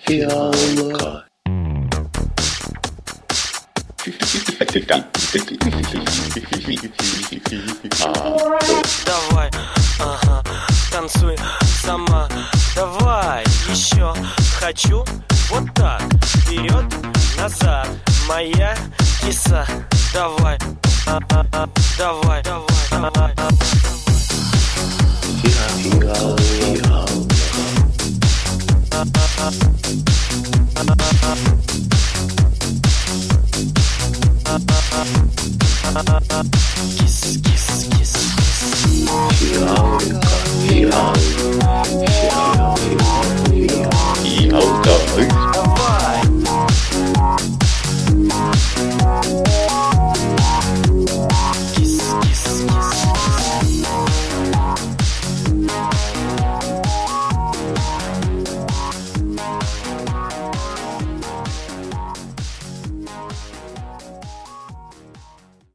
фиалка. Давай, ага, танцуй сама. Давай, еще хочу. Вот так, вперед, назад. Моя киса. Давай, давай, давай. Фиалка. Кис, кис, кис. Фиалка, фиалка, фиалка.